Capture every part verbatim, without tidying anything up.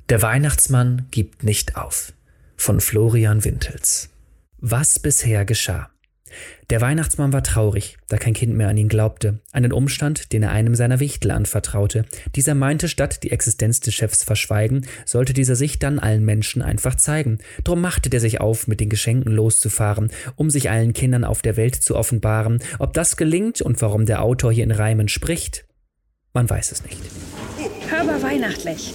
Der Weihnachtsmann gibt nicht auf. Von Florian Wintels. Was bisher geschah. Der Weihnachtsmann war traurig, da kein Kind mehr an ihn glaubte. Einen Umstand, den er einem seiner Wichtel anvertraute. Dieser meinte, statt die Existenz des Chefs verschweigen, sollte dieser sich dann allen Menschen einfach zeigen. Drum machte der sich auf, mit den Geschenken loszufahren, um sich allen Kindern auf der Welt zu offenbaren. Ob das gelingt und warum der Autor hier in Reimen spricht, man weiß es nicht. Hörbar weihnachtlich.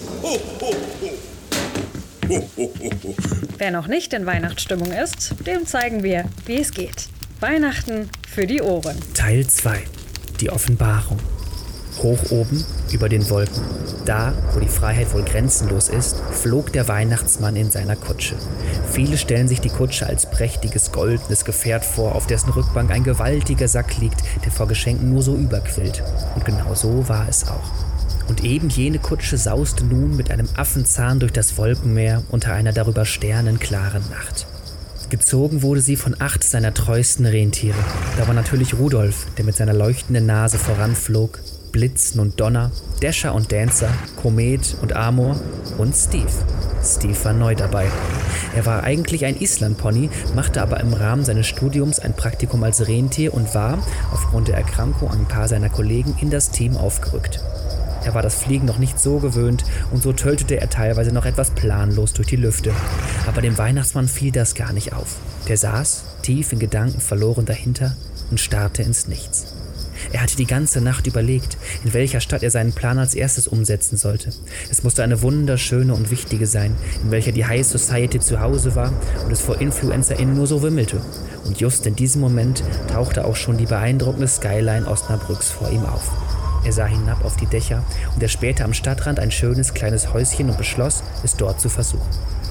Wer noch nicht in Weihnachtsstimmung ist, dem zeigen wir, wie es geht. Weihnachten für die Ohren. Teil zwei. Die Offenbarung. Hoch oben, über den Wolken, da, wo die Freiheit wohl grenzenlos ist, flog der Weihnachtsmann in seiner Kutsche. Viele stellen sich die Kutsche als prächtiges, goldenes Gefährt vor, auf dessen Rückbank ein gewaltiger Sack liegt, der vor Geschenken nur so überquillt. Und genau so war es auch. Und eben jene Kutsche sauste nun mit einem Affenzahn durch das Wolkenmeer unter einer darüber sternenklaren Nacht. Gezogen wurde sie von acht seiner treuesten Rentiere. Da war natürlich Rudolf, der mit seiner leuchtenden Nase voranflog, Blitzen und Donner, Dasher und Dancer, Komet und Amor und Steve. Steve war neu dabei. Er war eigentlich ein Islandpony, machte aber im Rahmen seines Studiums ein Praktikum als Rentier und war, aufgrund der Erkrankung ein paar seiner Kollegen, in das Team aufgerückt. Er war das Fliegen noch nicht so gewöhnt und so töltete er teilweise noch etwas planlos durch die Lüfte. Aber dem Weihnachtsmann fiel das gar nicht auf. Der saß, tief in Gedanken verloren dahinter und starrte ins Nichts. Er hatte die ganze Nacht überlegt, in welcher Stadt er seinen Plan als erstes umsetzen sollte. Es musste eine wunderschöne und wichtige sein, in welcher die High Society zu Hause war und es vor InfluencerInnen nur so wimmelte. Und just in diesem Moment tauchte auch schon die beeindruckende Skyline Osnabrücks vor ihm auf. Er sah hinab auf die Dächer und erspähte am Stadtrand ein schönes kleines Häuschen und beschloss, es dort zu versuchen.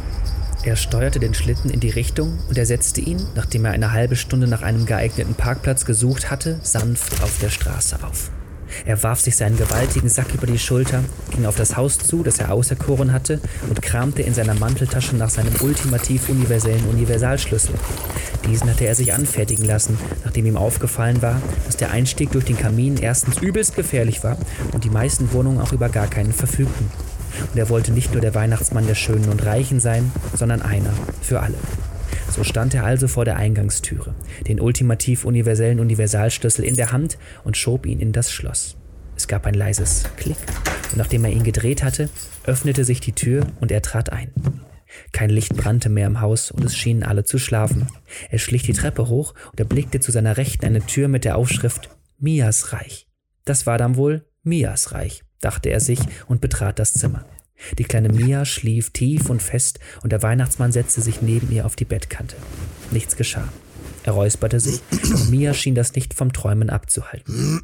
Er steuerte den Schlitten in die Richtung und er setzte ihn, nachdem er eine halbe Stunde nach einem geeigneten Parkplatz gesucht hatte, sanft auf der Straße auf. Er warf sich seinen gewaltigen Sack über die Schulter, ging auf das Haus zu, das er auserkoren hatte, und kramte in seiner Manteltasche nach seinem ultimativ universellen Universalschlüssel. Diesen hatte er sich anfertigen lassen, nachdem ihm aufgefallen war, dass der Einstieg durch den Kamin erstens übelst gefährlich war und die meisten Wohnungen auch über gar keinen verfügten. Und er wollte nicht nur der Weihnachtsmann der Schönen und Reichen sein, sondern einer für alle. So stand er also vor der Eingangstüre, den ultimativ universellen Universalschlüssel in der Hand und schob ihn in das Schloss. Es gab ein leises Klick und nachdem er ihn gedreht hatte, öffnete sich die Tür und er trat ein. Kein Licht brannte mehr im Haus und es schienen alle zu schlafen. Er schlich die Treppe hoch und erblickte zu seiner Rechten eine Tür mit der Aufschrift Mias Reich. Das war dann wohl Mias Reich, dachte er sich und betrat das Zimmer. Die kleine Mia schlief tief und fest und der Weihnachtsmann setzte sich neben ihr auf die Bettkante. Nichts geschah. Er räusperte sich, doch Mia schien das nicht vom Träumen abzuhalten.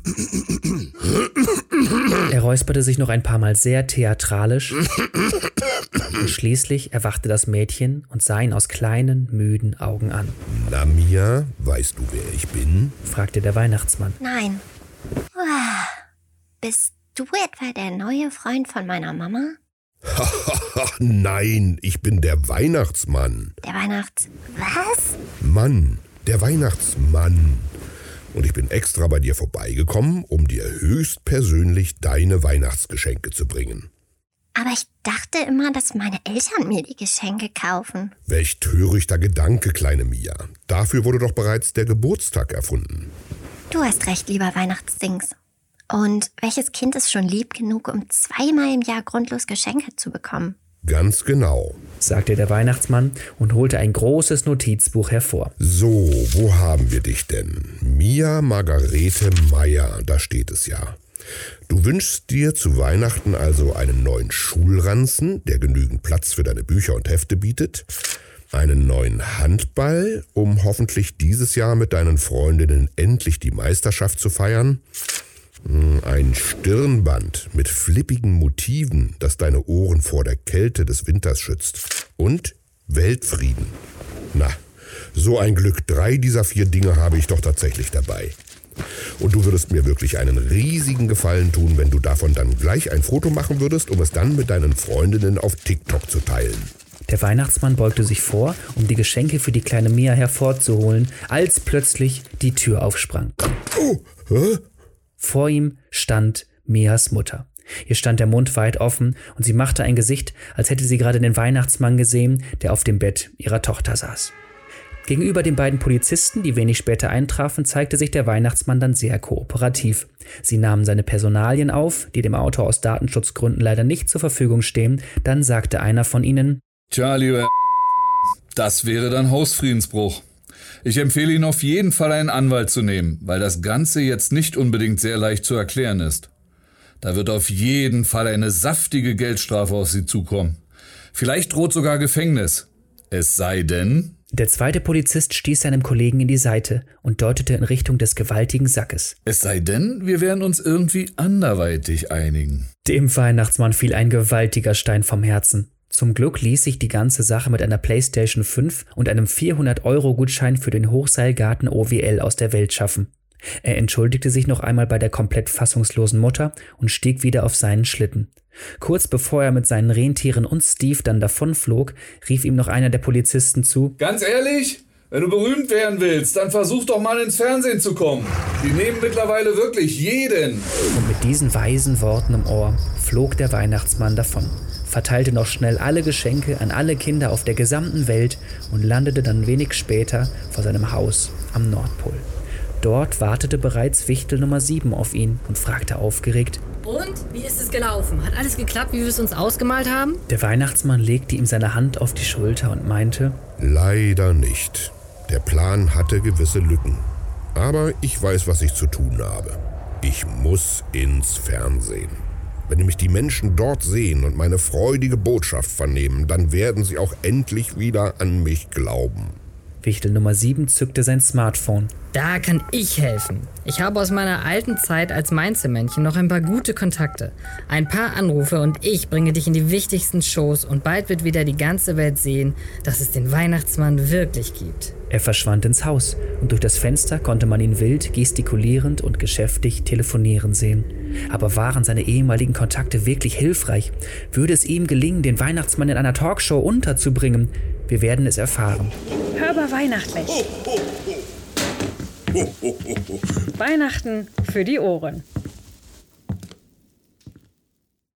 Er räusperte sich noch ein paar Mal sehr theatralisch und schließlich erwachte das Mädchen und sah ihn aus kleinen, müden Augen an. Na Mia, weißt du, wer ich bin? Fragte der Weihnachtsmann. Nein. Bist du etwa der neue Freund von meiner Mama? Nein, ich bin der Weihnachtsmann. Der Weihnachts... Was? Mann, der Weihnachtsmann. Und ich bin extra bei dir vorbeigekommen, um dir höchstpersönlich deine Weihnachtsgeschenke zu bringen. Aber ich dachte immer, dass meine Eltern mir die Geschenke kaufen. Welch törichter Gedanke, kleine Mia. Dafür wurde doch bereits der Geburtstag erfunden. Du hast recht, lieber Weihnachtsdings. Und welches Kind ist schon lieb genug, um zweimal im Jahr grundlos Geschenke zu bekommen? Ganz genau, sagte der Weihnachtsmann und holte ein großes Notizbuch hervor. So, wo haben wir dich denn? Mia Margarete Meyer, da steht es ja. Du wünschst dir zu Weihnachten also einen neuen Schulranzen, der genügend Platz für deine Bücher und Hefte bietet, einen neuen Handball, um hoffentlich dieses Jahr mit deinen Freundinnen endlich die Meisterschaft zu feiern, ein Stirnband mit flippigen Motiven, das deine Ohren vor der Kälte des Winters schützt. Und Weltfrieden. Na, so ein Glück. Drei dieser vier Dinge habe ich doch tatsächlich dabei. Und du würdest mir wirklich einen riesigen Gefallen tun, wenn du davon dann gleich ein Foto machen würdest, um es dann mit deinen Freundinnen auf TikTok zu teilen. Der Weihnachtsmann beugte sich vor, um die Geschenke für die kleine Mia hervorzuholen, als plötzlich die Tür aufsprang. Oh, hä? Vor ihm stand Mias Mutter. Ihr stand der Mund weit offen und sie machte ein Gesicht, als hätte sie gerade den Weihnachtsmann gesehen, der auf dem Bett ihrer Tochter saß. Gegenüber den beiden Polizisten, die wenig später eintrafen, zeigte sich der Weihnachtsmann dann sehr kooperativ. Sie nahmen seine Personalien auf, die dem Autor aus Datenschutzgründen leider nicht zur Verfügung stehen. Dann sagte einer von ihnen: Tja, lieber, das wäre dann Hausfriedensbruch. Ich empfehle Ihnen auf jeden Fall einen Anwalt zu nehmen, weil das Ganze jetzt nicht unbedingt sehr leicht zu erklären ist. Da wird auf jeden Fall eine saftige Geldstrafe auf Sie zukommen. Vielleicht droht sogar Gefängnis. Es sei denn... Der zweite Polizist stieß seinem Kollegen in die Seite und deutete in Richtung des gewaltigen Sackes. Es sei denn, wir werden uns irgendwie anderweitig einigen. Dem Weihnachtsmann fiel ein gewaltiger Stein vom Herzen. Zum Glück ließ sich die ganze Sache mit einer PlayStation fünf und einem vierhundert-Euro-Gutschein für den Hochseilgarten O W L aus der Welt schaffen. Er entschuldigte sich noch einmal bei der komplett fassungslosen Mutter und stieg wieder auf seinen Schlitten. Kurz bevor er mit seinen Rentieren und Steve dann davonflog, rief ihm noch einer der Polizisten zu: Ganz ehrlich, wenn du berühmt werden willst, dann versuch doch mal ins Fernsehen zu kommen. Die nehmen mittlerweile wirklich jeden. Und mit diesen weisen Worten im Ohr flog der Weihnachtsmann davon, verteilte noch schnell alle Geschenke an alle Kinder auf der gesamten Welt und landete dann wenig später vor seinem Haus am Nordpol. Dort wartete bereits Wichtel Nummer sieben auf ihn und fragte aufgeregt: Und? Wie ist es gelaufen? Hat alles geklappt, wie wir es uns ausgemalt haben? Der Weihnachtsmann legte ihm seine Hand auf die Schulter und meinte: Leider nicht. Der Plan hatte gewisse Lücken. Aber ich weiß, was ich zu tun habe. Ich muss ins Fernsehen. Wenn nämlich die Menschen dort sehen und meine freudige Botschaft vernehmen, dann werden sie auch endlich wieder an mich glauben. Wichtel Nummer sieben zückte sein Smartphone. Da kann ich helfen. Ich habe aus meiner alten Zeit als Mainzelmännchen noch ein paar gute Kontakte. Ein paar Anrufe und ich bringe dich in die wichtigsten Shows und bald wird wieder die ganze Welt sehen, dass es den Weihnachtsmann wirklich gibt. Er verschwand ins Haus und durch das Fenster konnte man ihn wild, gestikulierend und geschäftig telefonieren sehen. Aber waren seine ehemaligen Kontakte wirklich hilfreich? Würde es ihm gelingen, den Weihnachtsmann in einer Talkshow unterzubringen? Wir werden es erfahren. Hörbar weihnachtlich. Weihnachten für die Ohren.